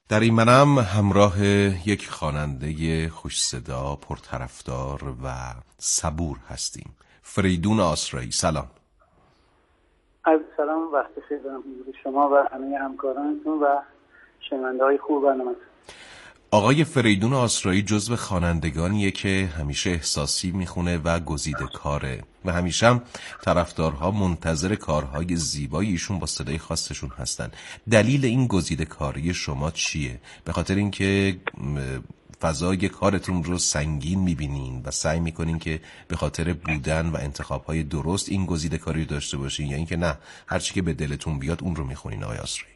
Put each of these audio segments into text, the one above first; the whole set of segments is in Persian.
در این منم همراه یک خواننده خوش صدا، پرطرفدار و صبور هستیم. فریدون آسرایی، سلام. از سلام، وقت بخیر دارم حضور شما و همه همکارانتون و شنونده‌های خوب برنامه. آقای فریدون آسرایی جزو خوانندگانیه که همیشه احساسی میخونه و گزیده کاره و همیشه هم طرفدارها منتظر کارهای زیبای ایشون با صدای خاصشون هستن. دلیل این گزیده کاری شما چیه؟ به خاطر اینکه فضای کارتون رو سنگین میبینین و سعی میکنین که به خاطر بودن و انتخابهای درست این گزیده کاری رو داشته باشین، یا اینکه نه هرچی که به دلتون بیاد اون رو میخونین؟ آقای آسرایی،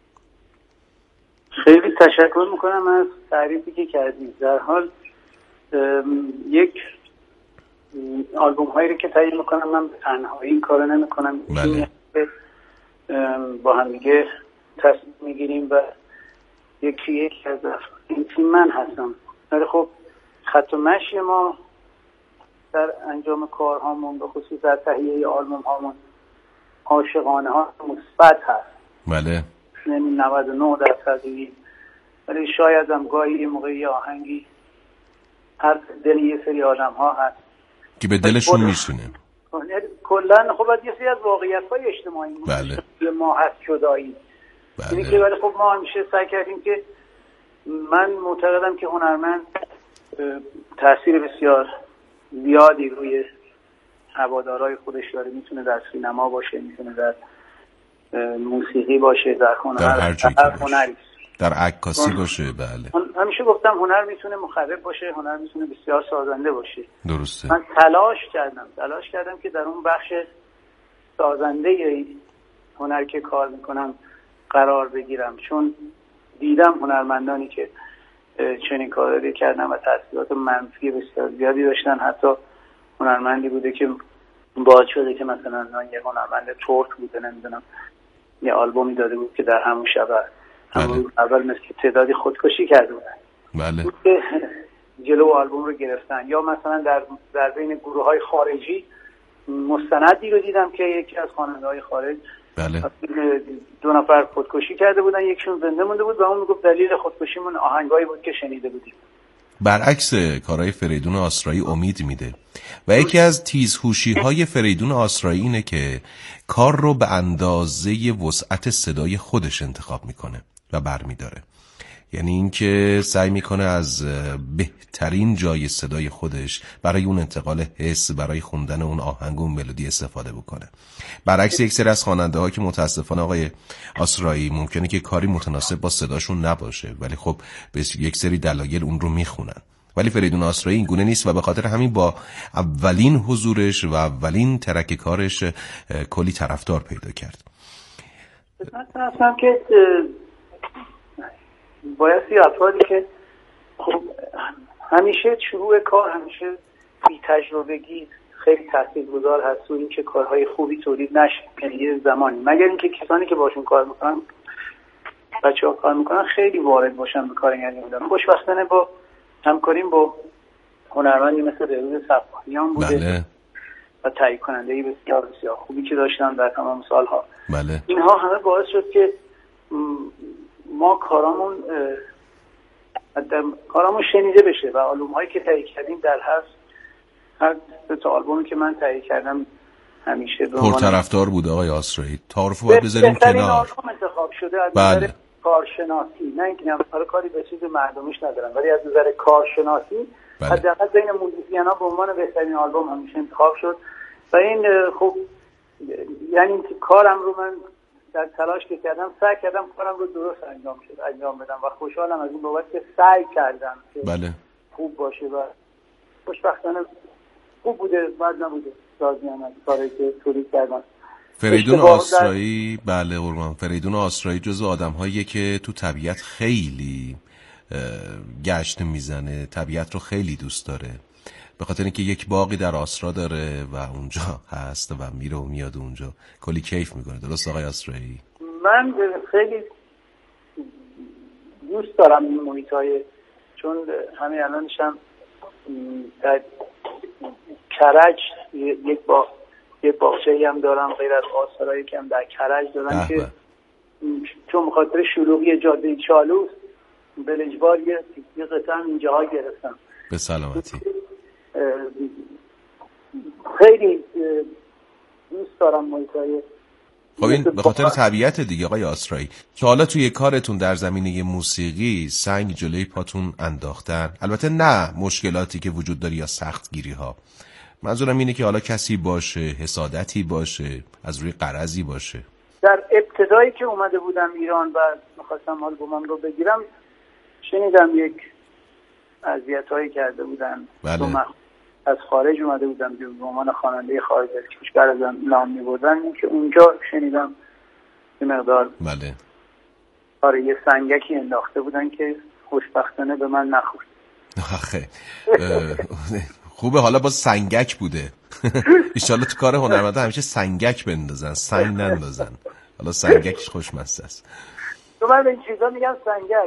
خیلی تشکر میکنم از تعریفی که کردید. در حال یک آلبوم هایی رو که تهیه میکنم من به تنهایی این کارو نمیکنم. بله. با هم دیگه تصمیم میگیریم و یکی از این تیم من هستم. ولی خب خط و مشی ما در انجام کارهامون به خصوص در تهیه آلبوم هامون عاشقانه ها مثبت هست. بله. 99%. ولی شاید هم گاهی یه موقعی آهنگی هر دل یه سری آدم ها هست که به دلشون میشونه. کلن خب از یه سری از واقعیت های اجتماعی بله. ما هست جدایی. بله. اینی که ولی خب ما همیشه سعی کردیم که من معتقدم که هنرمند تاثیر بسیار زیادی روی هوادارهای خودش داره. میتونه در سینما باشه، میتونه در موسیقی باشه، در هنری، در عکاسی باشه. بله. همیشه گفتم هنر میتونه مخرب باشه، هنر میتونه بسیار سازنده باشه. درسته. من تلاش کردم که در اون بخش سازنده هنر که کار میکنم قرار بگیرم، چون دیدم هنرمندانی که چنین کاری کردن و تاثیرات منفی بسیار زیادی داشتن. حتی هنرمندی بوده که باعث شده که مثلا یه هنرمند ترک بوده، نمیدونم یه آلبومی داده بود که در همون شب همون اول مثل تعدادی خودکشی کرده بودن. بله. جلو آلبوم رو گرفتن. یا مثلا در بین گروه‌های خارجی مستندی رو دیدم که یکی از خواننده‌های خارج بله 2 نفر خودکشی کرده بودن، یکیشون زنده مونده بود و اون میگفت دلیل خودکشیمون آهنگایی بود که شنیده بودیم. برعکس کارهای فریدون آسرایی امید میده و یکی از تیزهوشی‌های فریدون آسرایی اینه که کار رو به اندازه وسعت صدای خودش انتخاب میکنه و برمیداره. یعنی اینکه سعی میکنه از بهترین جای صدای خودش برای اون انتقال حس، برای خوندن اون آهنگ و اون ملودی استفاده بکنه. برعکس یک سری از خواننده‌ها که متاسفانه آقای آسرایی ممکنه که کاری متناسب با صداشون نباشه ولی خب به یک سری دلایل اون رو میخونن. ولی فریدون آسرایی این گونه نیست و به خاطر همین با اولین حضورش و اولین ترک کارش کلی طرفدار پیدا کرد. مثلا که بایستی افرادی که خب همیشه شروع کار همیشه بی تجربگی خیلی تاثیرگذار هست و این که کارهای خوبی تولید نشه. یعنی یه زمانی مگر اینکه کسانی که باشون کار میکنن، بچه‌ها کار میکنن، خیلی وارد باشن به کار انجام دادن. خوشبختانه با همکاریم با هنرمندی مثل بهروز صفاریان بوده. بله. و تهیه کننده‌ای بسیار بسیار خوبی که داشتن در تمام سالها. بله. اینها همه باعث شد که ما کارامون شنیده بشه و آلبوم هایی که تهیه کردیم در هر 3 آلبومی که من تهیه کردم همیشه پرطرفدار بوده. آقای آسرایی تعارف باید بذاریم کنار. این آلبوم انتخاب شده از نظر کارشناسی، نه اینکه من کاری به چیز مردمیش ندارم، ولی از نظر کارشناسی حداقل بین موزیسین‌ها به عنوان بهترین آلبوم همیشه انتخاب شد. و این خب یعنی کارم رو من در تلاش که کردم سعی کردم کارم رو درست انجام بدم و خوشحالم از این بابت که سعی کردم که بله خوب باشه و خوشبختانه خوب بوده، بد نبوده. راضیم از کاری که تولید کردم. فریدون آسرایی بله قربان، فریدون آسرایی جزو آدم‌هاییه که تو طبیعت خیلی گشت میزنه، طبیعت رو خیلی دوست داره، به خاطر اینکه یک باغی در آسرا داره و اونجا هست و میره و میاد اونجا، کلی کیف میکنه. درست آقای آسرایی؟ من خیلی دوست دارم این محیطای، چون همین الانشم در کرج یک باغچه‌ای هم دارم غیر از آسرایی که هم در کرج دارم که چون بخاطر شلوغی جاده چالوس بلجبار یه قطعه هم اینجاها گرفتم. به سلامتی. خیلی دوست دارم محیطای. خب این به خاطر طبیعت دیگه آقای آسرایی که حالا توی کارتون در زمینه موسیقی سنگ جلوی پاتون انداختن، البته نه مشکلاتی که وجود داره یا سختگیری ها، منظورم اینه که حالا کسی باشه، حسادتی باشه، از روی غرضی باشه. در ابتدایی که اومده بودم ایران و میخواستم آلبومم رو بگیرم شنیدم یک اذیت‌هایی کرده بودن. بله. از خارج اومده بودم به عنوان خواننده خارج از کشور ازم نام می‌بردن که اونجا شنیدم یه مقدار بله آره یه سنگکی انداخته بودن که خوشبختانه به من نخورد. آخه خوبه حالا با سنگک بوده. ایشالا تو کار هنرمندا همیشه سنگک بندازن، سنگ نندازن. حالا سنگکش خوشمزه است. تو من این چیزا میگم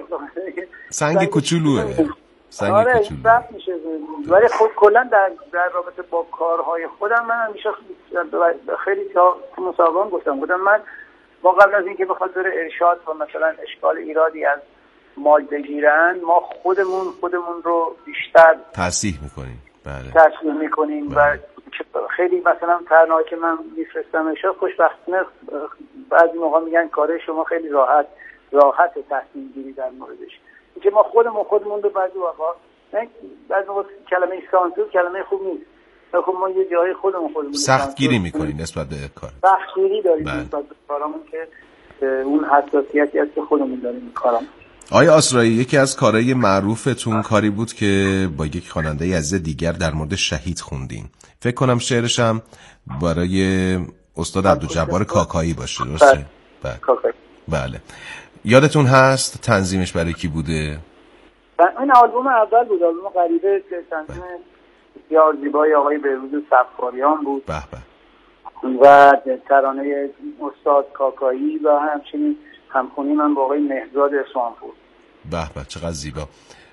سنگ کوچولوه. سنگ آره کوچولو. سخت میشه. ولی خب کلا در رابطه با کارهای خودم من همیشه خیلی تا مسابقه گفتم من ما قبل از اینکه به خاطر ارشاد و مثلا اشکال ایرادی از مال بگیرن ما خودمون رو بیشتر تصحیح میکنیم. بله تصحیح میکنیم و خیلی مثلا تنها که من میفرستم ارشاد خوشبختانه بعضی موقع میگن کار شما خیلی راحت تصمیم گیری در موردش، که ما خودمون رو بعضی موقع کلمه سانسور کلمه خوب نیست، خب ما یه جای خودمون سخت گیری میکنیم نسبت به کار، سخت گیری داریم نسبت به کارامون که اون حساسیتی هست که خودمون داریم کارامون. آقای آسرایی یکی از کارهای معروفتون کاری بود که با یک خواننده عزیز دیگر در مورد شهید خوندین. فکر کنم شعرش هم برای استاد عبدالجبار کاکایی باشه، درسته؟ بله. یادتون هست تنظیمش برای کی بوده؟ این آلبوم اول بود، آلبوم غریبه که تنظیم بسیار زیبای آقای بهروز صفاریان بود. به به. و ترانه استاد کاکایی و همچنین همخونی من با آقای مهرزاد اصفهانپور. به به چقدر زیبا.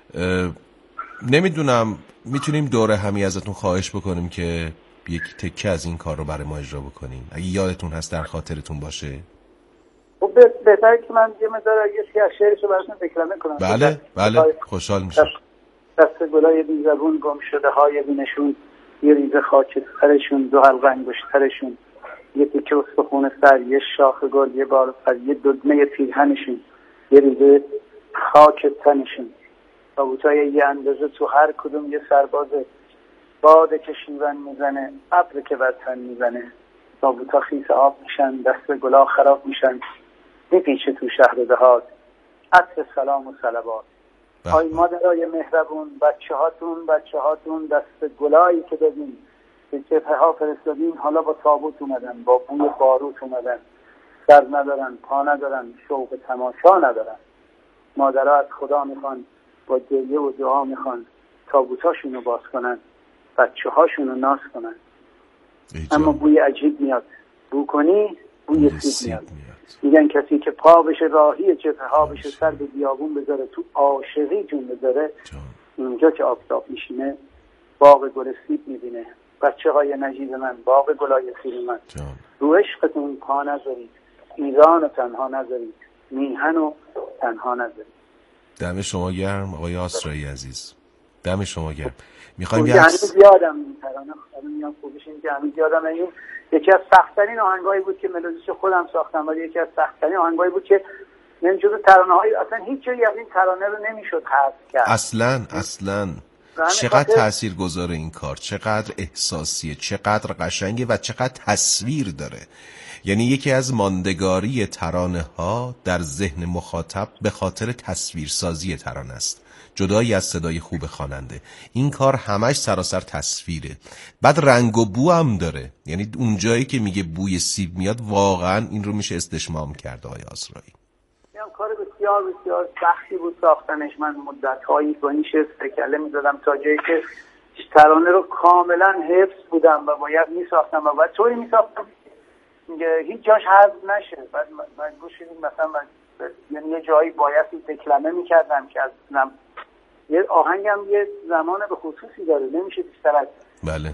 نمیدونم میتونیم دوره همی ازتون خواهش بکنیم که یک تکه از این کار رو برای ما اجرا بکنیم اگه یادتون هست، در خاطرتون باشه. خب بهتره که من یه مقدار یه شعرش رو براتون دکلمه کنم. بله خوشحال میشم. دست گلای بی زبون گم شده های بینشون، یه ریزه خاک سرشون، دو حلقه انگشترشون، یه تیکه استخون سر، یه شاخ گل، یه بار پر، یه دگمه پیرهنشون، یه ریزه خاک تنشون، تابوتای یه اندازه تو هر کدوم یه سرباز، باده که شیون میزنه، ابر که بر تن میزنه، تابوتا خیس آب میشن، دست گلا خراب میشن، میپیچه تو شهر دهات عطر سلام و صلوات. آی مادرای مهربون، بچه هاتون دست گلایی که ببین که جبهه ها فرستادین حالا با تابوت اومدن، با بوی باروت اومدن، سر ندارن، پا ندارن، شوق تماشا ندارن. مادرها از خدا میخوان، با گریه و دعا میخوان تابوتاشونو باز کنن، بچه هاشونو ناز کنن. اما بوی عجیب میاد، بو کنی بوی سیب میاد. میگن کسی که پا بشه راهی جبهه ها بشه، سر به بیابون بذاره، تو عاشقی جون بذاره، اونجا که آفتاب میشینه باغ گل سیب میبینه. بچه های نجیب من، باغ گلای سیب من، رو عشقتون پا نذارید، ایران رو تنها نذارید، میهن رو تنها نذارید. دم شما گرم آقای آسرایی عزیز، دم شما گرم. میخوایم هنوز یادم این ترانه میام خوبش این که هنوز یادم این یکی از سخت‌ترین آهنگایی بود که ملودیشو خودم ساختم، ولی یکی از سخت‌ترین آهنگایی بود که من جزو ترانه‌های اصلا هیچ جایی از این ترانه رو نمیشد حذف کرد. اصلاً چقدر تاثیرگذار این کار، چقدر احساسیه، چقدر قشنگه و چقدر تصویر داره. یعنی یکی از ماندگاری ترانه ها در ذهن مخاطب به خاطر تصویرسازی ترانه است، جدایی از صدای خوب خواننده. این کار همش سراسر تصویره. بعد رنگ و بو هم داره، یعنی اون جایی که میگه بوی سیب میاد واقعا این رو میشه استشمام کرد آقای آسرایی. کار بسیار بسیار سختی بود ساختنش. من مدت‌هایی با این شعر تکله می‌زدم تا جایی که ترانه رو کاملا حفظ بودم و باید می‌ساختم و بعد طوری می‌ساختم هیچ جاش حذف نشه. بعد مجبور شدیم مثلا یعنی یه جایی باید تکلمه می‌کردم که از یه آهنگم یه زمان به خصوصی داره، نمیشه بیشتر از بله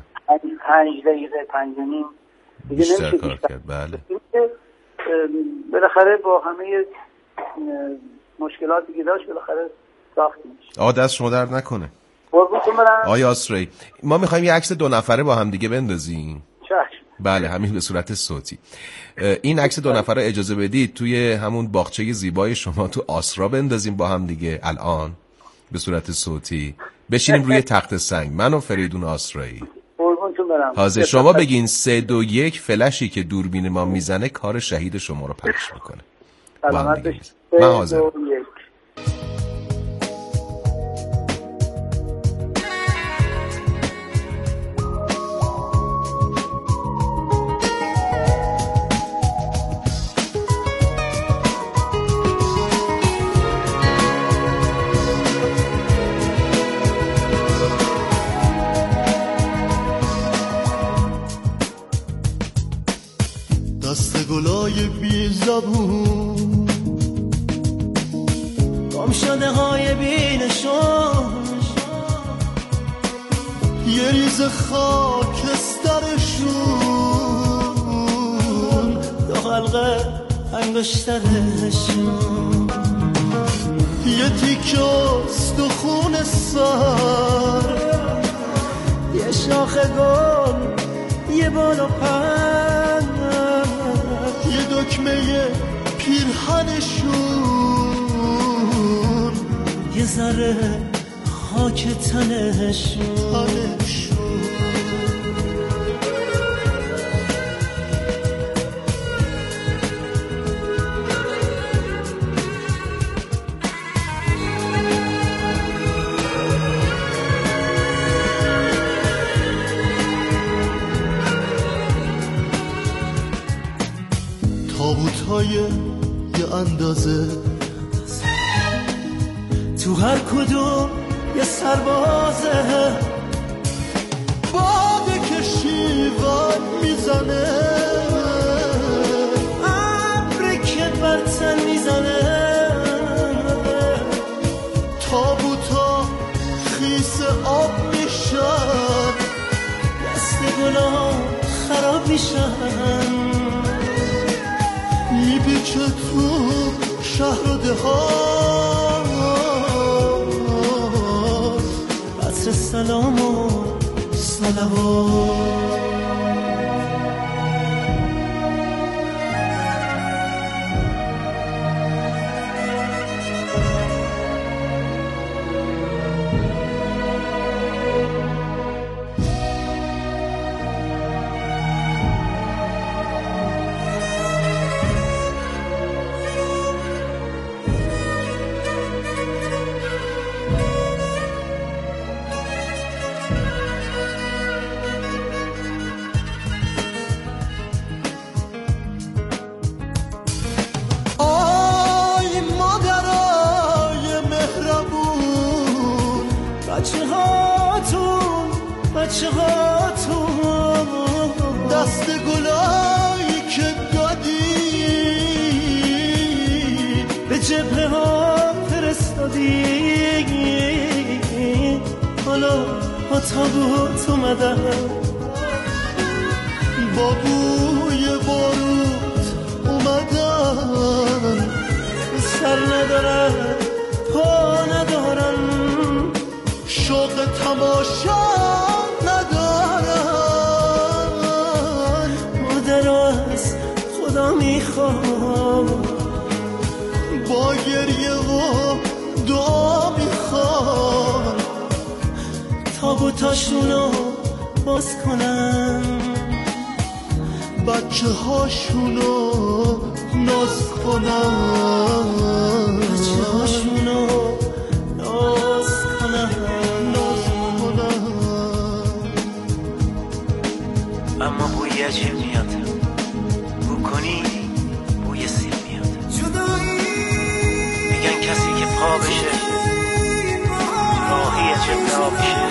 5 دقیقه 5 و نیم دیگه نمیشه کار کرد. بله بالاخره با همه مشکلاتی که داشت بالاخره ساختیمش. دست شما درد نکنه. قربونتون برم. آقای آسرایی، ما میخوایم یه عکس 2 نفره با هم دیگه بندازیم. چشم. بله، همین به صورت صوتی. این عکس 2 نفره اجازه بدید توی همون باغچه زیبای شما تو آسرا بندازیم با هم دیگه الان به صورت صوتی. بشینیم روی تخت سنگ، من و فریدون آسرایی. قربونتون برم. حاضر شما بگین 3 2 1 فلشی که دوربین ما میزنه کار شهید شما رو پخش میکنه. سلامت باشید. من حاضر. دست گلای بی زبون گم شده های بی نشان، یه ریز خاکسترشون، 2 حلقه انگشترشون، یه تیکه استخون سر، یه شاخ گل، یه بال و پر، یه دکمه پیرهنشون، یه ذره خاک تنشون. تابوت‌های یه اندازه، تو هر کدوم یه سربازه، باده که شیون میزنه، ابری که برتن میزنه، تابوتا خیس آب میشن، دست گلا خراب میشن، میپیچه تو شهر و دهات، عطر سلام و صلوات. بچه هاتون دست گلایی که دادی به جبهه ها فرستادی، حالا با تابوت اومدن با بوی بارود اومدن، سر ندارن پا ندارن، شوق تماشا ندارن، مادر از خدا میخوام با گریه و دعا میخوام تابوتاشونو باز کنن، بچه هاشونو ناز کنن، بچه هاشونو ناز کنن. اما بوی عجیب میاد، بو کنی بوی سیب میاد. میگن کسی که پا بشه راهی جبرا بشه،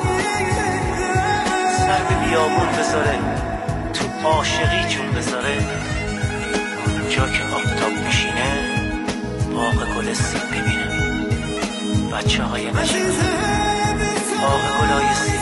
سر به بیابون بذاره تو عاشقی جون بذاره، جا که آفتاب میشینه باغ گل سیب ببینه، بچه های نشون باغ گلای سیب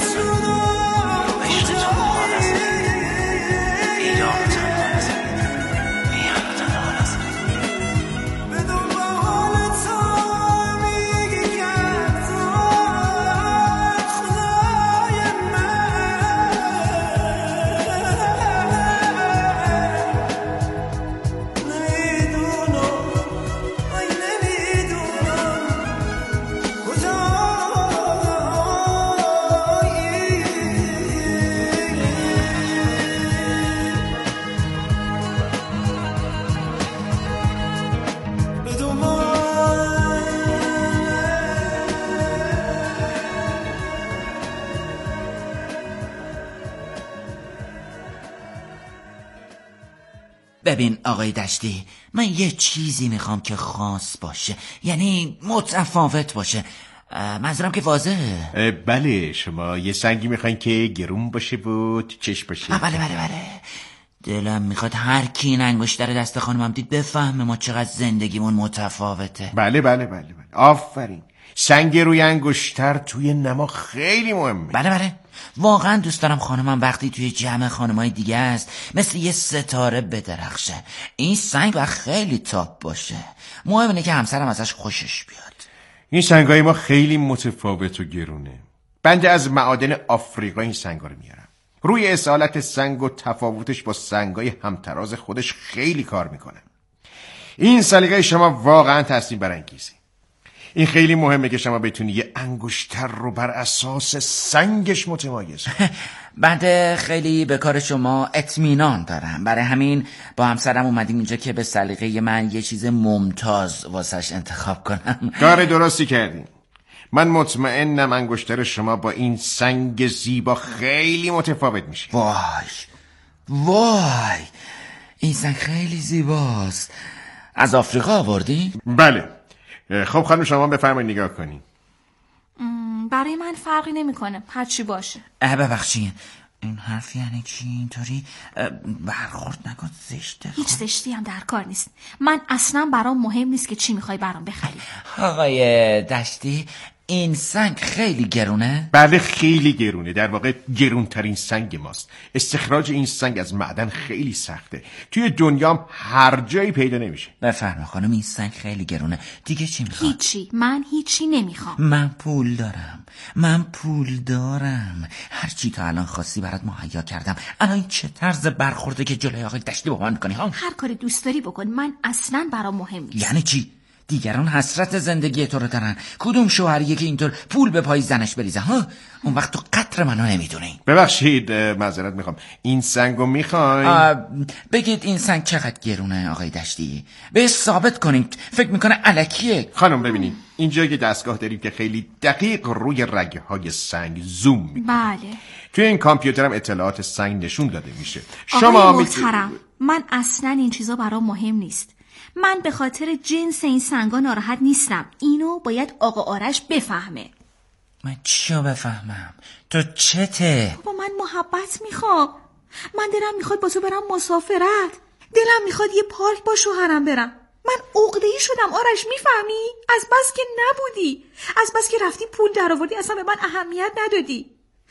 ببین آقای دشتی، من یه چیزی میخوام که خاص باشه، یعنی متفاوت باشه. منظورم که واضحه. بله، شما یه سنگی میخواین که گرون باشه و تو چشم باشه. بله. دلم میخواد هر کی این انگشتر دست خانمم دید بفهمه ما چقدر زندگیمون متفاوته. بله. آفرین. سنگ روی انگشتر توی نما خیلی مهمه. بله. واقعا دوست دارم خانمم وقتی توی جمع خانمای دیگه است مثل یه ستاره بدرخشه. این سنگ باید خیلی تاپ باشه. مهم اینه که همسرم ازش خوشش بیاد. این سنگای ما خیلی متفاوت و گرونه. بنده از معادن آفریقا این سنگا رو میارم. روی اصالت سنگ و تفاوتش با سنگای همتراز خودش خیلی کار میکنه. این سلیقه شما واقعا تصمیم برانگیزه. این خیلی مهمه که شما بتونی یه انگشتر رو بر اساس سنگش متمایز کنی. بنده خیلی به کار شما اطمینان دارم، برای همین با همسرم اومدیم اینجا که به سلیقه من یه چیز ممتاز واسش انتخاب کنم. کار درستی کردین. من مطمئنم انگشتر شما با این سنگ زیبا خیلی متفاوت میشه. وای این سنگ خیلی زیباست. از آفریقا آوردین؟ بله. خب خانم شما بفرمایید نگاه کنین. برای من فرقی نمیکنه، هر چی باشه. ببخشید این حرف یعنی چی؟ اینطوری برخورد نکن، زشته. هیچ زشتی هم در کار نیست. من اصلا برام مهم نیست که چی میخوای برام بخری. آقای دشتی این سنگ خیلی گرونه؟ بله خیلی گرونه، در واقع گرونترین سنگ ماست. استخراج این سنگ از معدن خیلی سخته، توی دنیام هر جایی پیدا نمیشه. بفرما خانم این سنگ خیلی گرونه، دیگه چی میخواد؟ هیچی، من هیچی نمیخوام. من پول دارم. هر چی تا الان خواستی برات مهیا کردم. الان چه طرز برخورده که جلوی آقای دشتی با من میکنی ها؟ هر کاری دوست داری بکن، من اصلا برام مهم نیست. یعنی چی؟ دیگران حسرت زندگی تو رو دارن، کدوم شوهریه که اینطور پول به پای زنش بریزه ها؟ اون وقت تو قدر منو نمیدونی. ببخشید معذرت میخوام، این سنگو میخواین؟ بگید این سنگ چقدر گرونه آقای دشتی، به ثابت کنید. فکر میکنه الکیه. خانم ببینید اینجا یه دستگاه داریم که خیلی دقیق روی رگه های سنگ زوم میکنه. بله. توی این کامپیوترم اطلاعات سنگ نشون داده میشه. شما محترم، من اصلا این چیزا برام مهم نیست. من به خاطر جنس این سنگا ناراحت نیستم. اینو باید آقا آرش بفهمه. من چیو بفهمم؟ تو چته؟ با من محبت میخوام. من دلم میخواد با تو برم مسافرت. دلم میخواد یه پارک با شوهرم برم. من عقده‌ای شدم آرش، میفهمی؟ از بس که نبودی، از بس که رفتی پول درآوردی اصلا به من اهمیت ندادی،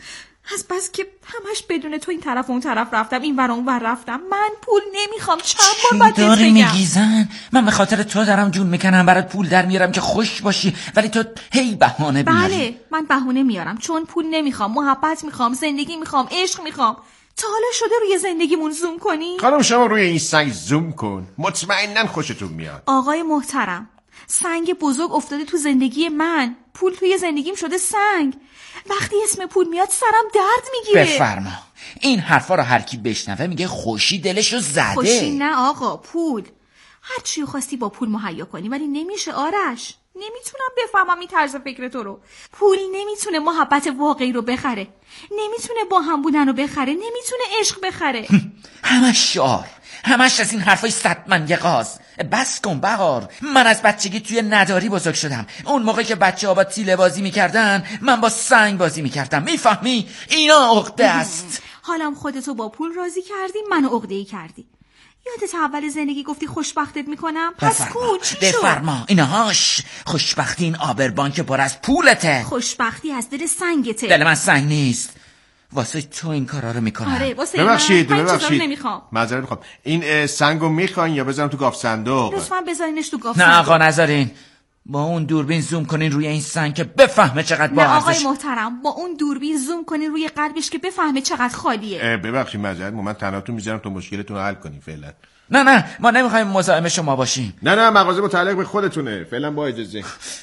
از بس که همش بدون تو این طرف اون طرف رفتم، این ور اون ور رفتم. من پول نمیخوام. چند بار باید بهت بگم؟ میگی زن؟ من به خاطر تو دارم جون میکنم، برات پول در میارم که خوش باشی، ولی تو هی بهانه بیاری. بله من بهونه میارم، چون پول نمیخوام، محبت میخوام، زندگی میخوام، عشق میخوام. تا حالا شده روی زندگیمون زوم کنی؟ خانم شما روی این سنگ زوم کن، مطمئناً خوشتون میاد. آقای محترم، سنگ بزرگ افتاده تو زندگی من، پول توی زندگیم شده سنگ. وقتی اسم پول میاد سرم درد میگیره. بفرما. این حرفا رو هر کی بشنوه میگه خوشی دلشو زده. خوشی نه آقا، پول. هر چی خواستی با پول مهیا کنی، ولی نمیشه آرش. نمیتونم بفهمم این طرز فکر تو رو. پول نمیتونه محبت واقعی رو بخره، نمیتونه با هم بودن رو بخره، نمیتونه عشق بخره. همش شعار، همش از این حرفای صدمنگقاز. بس کن بهار، من از بچگی توی نداری بزرگ شدم. اون موقع که بچه ها با تیله بازی میکردن، من با سنگ بازی میکردم. میفهمی؟ اینا عقده است. حالم خودتو با پول راضی کردی، منو عقده‌ای کردی. یادت اول زندگی گفتی خوشبختت میکنم؟ پس کن چی شد؟ بفرما. اینهاش خوشبختی، این آبربان که پر از پولته. خوشبختی از دل سنگته. دل من سنگ نیست، واسه تو این کارا رو میکنم. آره واسه ببخشید نمیخوام. معذرت میخوام. این سنگو میخواین یا بذارم تو گاف صندوق؟ لطفاً بذارینش تو گاف صندوق. نه آقا نذارین. با اون دوربین زوم کنین روی این سنگ که بفهمه چقدر با ارزش. نه آقای محترم، با اون دوربین زوم کنین روی قلبش که بفهمه چقدر خالیه. ببخشید معذرت، من تنهاتون میذارم تا مشکلتون رو حل کنین فعلا. نه ما نمیخوایم مزاحم شما باشیم. نه مغازه متعلق به خودتونه، فعلا با اجازه.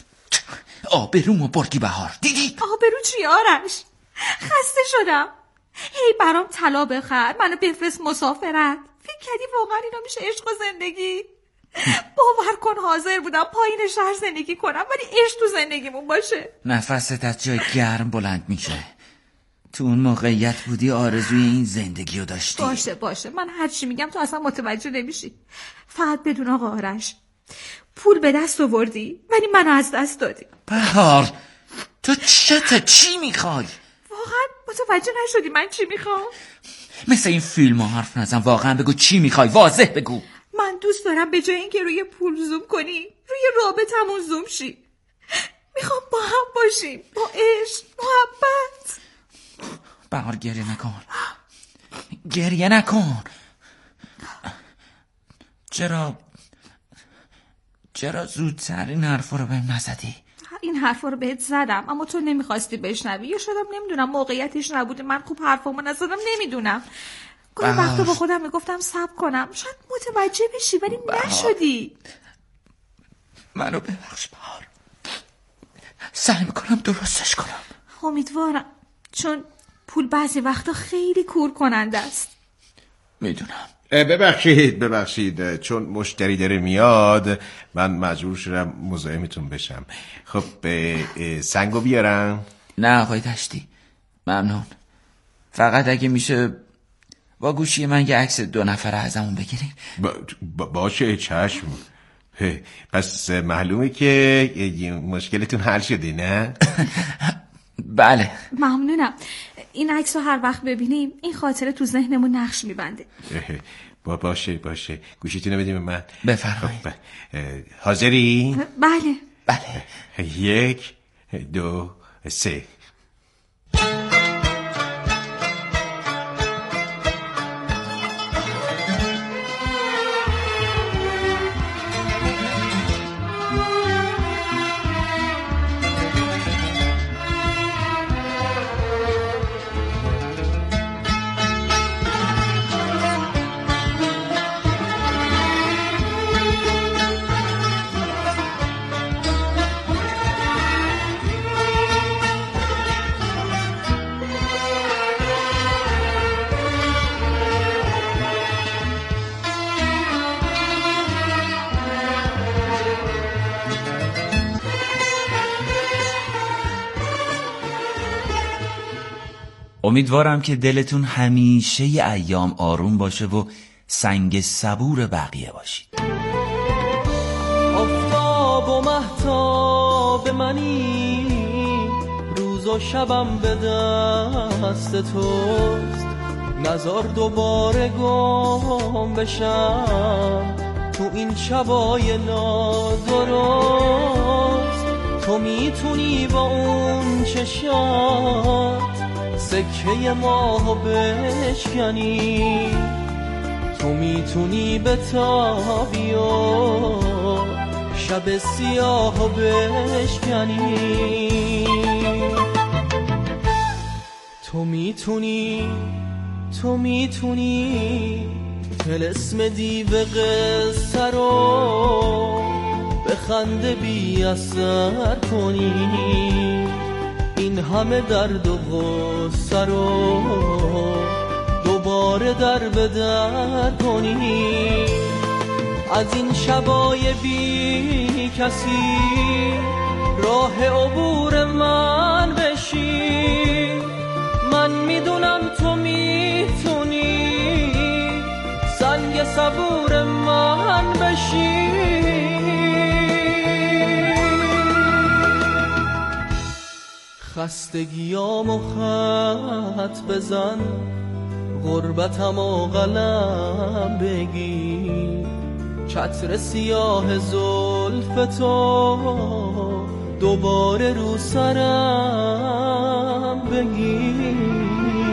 آبرومو بردی بهار، دیدی؟ آبرو چی آرش؟ خسته شدم. هی برام طلا بخر، منو بفرست مسافرت. فکر کردی واقعا اینا میشه عشق و زندگی؟ باور کن حاضر بودم پایین شهر زندگی کنم، ولی عشق تو زندگیمون باشه. نفست از جای گرم بلند میشه. تو اون موقعیت بودی آرزوی این زندگی رو داشتی. باشه من هر چی میگم تو اصلا متوجه نمیشی. فقط بدون آقا آرش، پول به دست آوردی ولی منو از دست دادی. بهار تو چی میخوای؟ واقعا متوجه نشدی من چی میخوام؟ مثل این فیلم ها حرف نزن، واقعا بگو چی میخوای، واضح بگو. من دوست دارم به جای اینکه روی پول زوم کنی روی رابطمون زوم شی. میخوام با هم باشیم، با عشق، محبت. بهار گریه نکن. چرا زودتر این حرفا رو بهم نزدی؟ این حرفا رو بهت زدم اما تو نمیخواستی بشنوی، یا شدم نمیدونم موقعیتش نبوده، من خوب حرفامو نزدم، نمیدونم. گاهی وقتا با خودم میگفتم صبر کنم شاید متوجه بشی ولی نشدی. منو ببخش بهار، سعی میکنم درستش کنم. امیدوارم، چون پول بعضی وقتا خیلی کور کننده است. میدونم. ببخشید چون مشتری داره میاد من مجبور شدم مزاحمتون بشم. خب سنگو بیارم؟ نه آقای دشتی ممنون، فقط اگه میشه با گوشی من یه عکس 2 نفره ازمون بگیرین. باشه چشم. پس معلومه که مشکلتون حل شده نه؟ بله ممنونم. این عکس رو هر وقت ببینیم این خاطره تو ذهنمون نقش میبنده. باشه گوشیتونو بدیم من. بفرمایید. حاضری؟ بله 1 2 3. امیدوارم که دلتون همیشه ی ایام آروم باشه و سنگ صبور بقیه باشید. آفتاب و مهتاب منی، روز و شبم به دست توست، نزار دوباره گم بشم تو این شبای نادرست. تو میتونی با اون چشات سکه ماهو بشکنی، تو میتونی به تابی و شب سیاهو بشکنی، تو میتونی طلسم دیو قصه رو به خنده بی اثر کنی، این همه درد و غصه رو دوباره در به در کنی، از این شبای بی کسی راه عبور من بشی، من میدونم تو میتونی سنگ صبور من بشی. خستگیامو خط بزن، غربتمو قلم بگیر، چتر سیاه زلف تو دوباره رو سرم بگیر.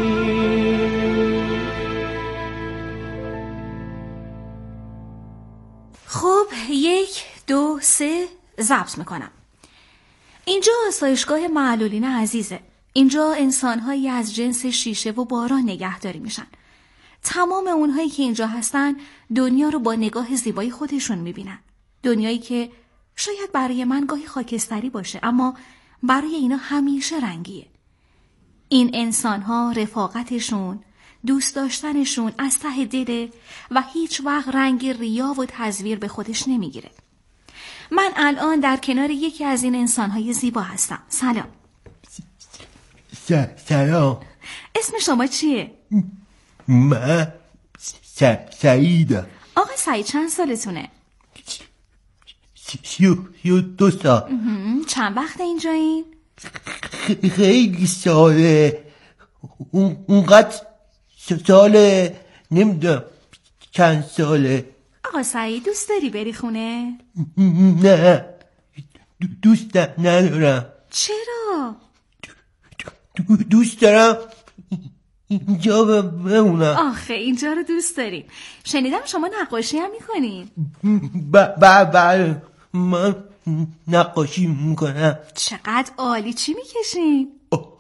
خب 1 2 3 ضبط میکنم. اینجا آسایشگاه معلولین عزیزه. اینجا انسانهایی از جنس شیشه و باران نگهداری میشن. تمام اونهایی که اینجا هستن دنیا رو با نگاه زیبای خودشون میبینن. دنیایی که شاید برای من گاهی خاکستری باشه اما برای اینا همیشه رنگیه. این انسانها رفاقتشون، دوست داشتنشون از ته دله و هیچ وقت رنگ ریا و تزویر به خودش نمیگیره. من الان در کنار یکی از این انسانهای زیبا هستم. سلام. سلام. اسم شما چیه؟ من سعیدم. آقا سعید چند سالتونه؟ 32 سال. چند وقت اینجایین؟ خیلی ساله. اونقدر ساله نمیدونم چند ساله. آقا سعید دوست داری بری خونه؟ نه دوست ندارم. چرا؟ دوست دارم اینجا بمونم. آخه اینجا رو دوست داریم. شنیدم شما نقاشی هم میکنین. بله من نقاشی میکنم. چقدر عالی. چی میکشین؟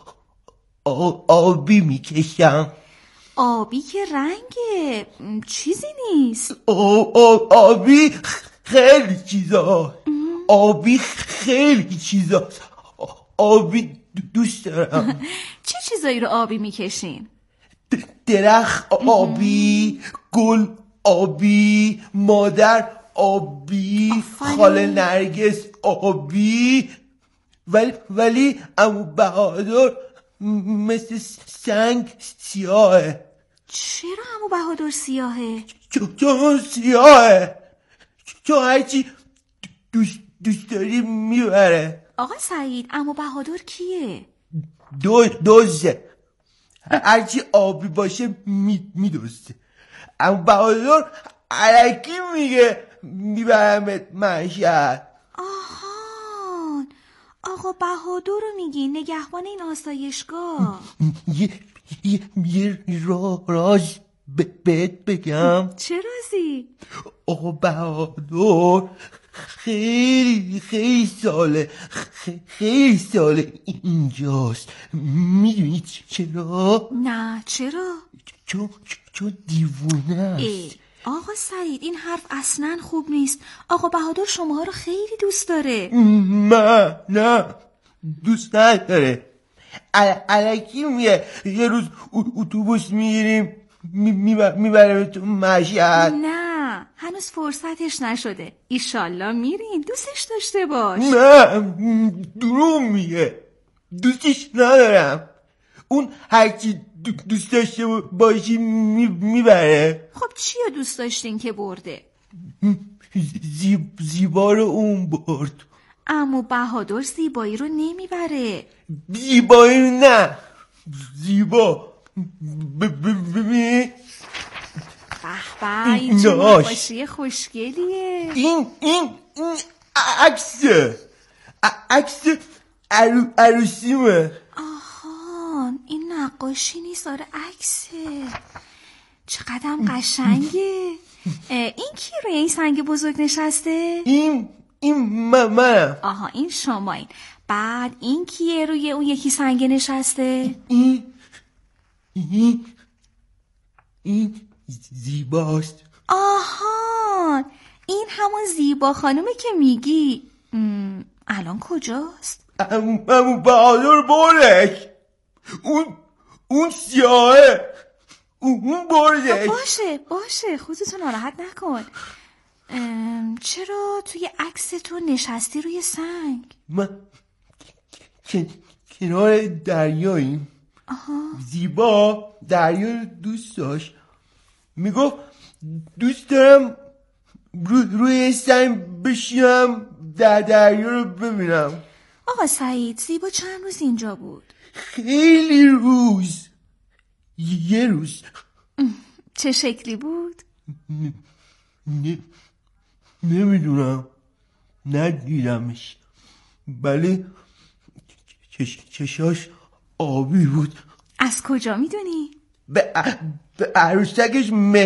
آبی میکشم. آبی که رنگه چیزی نیست. آبی خیلی چیزا. آبی خیلی چیزا. آبی دوست دارم. چه چیزایی رو آبی میکشین؟ درخت آبی، گل آبی، مادر آبی، خاله نرگس آبی. ولی عمو بهادر مثل سنگ سیاهه. چرا عمو بهادر سیاهه؟ چون سیاهه. چون هرچی دوست داری میبره. آقا سعید عمو بهادر کیه؟ دوزه. هرچی آبی باشه میدوزه. عمو بهادر الکی میگه میبرمت مشهد. آهان آقا بهادر رو میگی، نگهبان این آسایشگاه. یه راز بهت بگم. چه رازی؟ آقا بهادر خیلی ساله اینجاست. میدونی چرا؟ نه چرا؟ چون دیوونه است. آقا سعید این حرف اصلا خوب نیست. آقا بهادر شماها رو خیلی دوست داره. نه دوست نداره. الکی میگه یه روز اتوبوس میگیریم میبره تو مشهد. نه هنوز فرصتش نشده. ایشالله میریم. دوستش داشته باش. نه دروغ میگه. دوستش ندارم. اون هرچی دوست داشته باشی میبره. خب چی رو دوست داشتین که برده؟ زیبا رو اون برد. عمو بهادر زیبایی رو نمیبره. زیبایی نه زیبا. ببین به این چه نقاشی خوشگلیه. این عکس عروسیمه. آهان این نقاشی نیست آره عکسه. چقدر قشنگه. این کی روی این سنگ بزرگ نشسته؟ این منم. آها این شمایین. بعد این کیه روی اون یکی سنگ نشسته؟ این زیباست. آهان این همون زیبا خانومه که میگی. الان کجاست؟ عمو بهادر بردش. اون سیاهه. اون بردش. باشه خودتو ناراحت نکن. چرا توی عکس تو نشستی روی سنگ؟ من کنار دریاییم. زیبا دریا رو دوست داشت. میگفت دوست دارم روی سنگ بشینم در دریا رو ببینم. آقا سعید زیبا چند روز اینجا بود؟ خیلی روز. یه روز. چه شکلی بود؟ نمیدونم ندیدمش. ولی چشاش آبی بود. از کجا میدونی؟ به عروسکش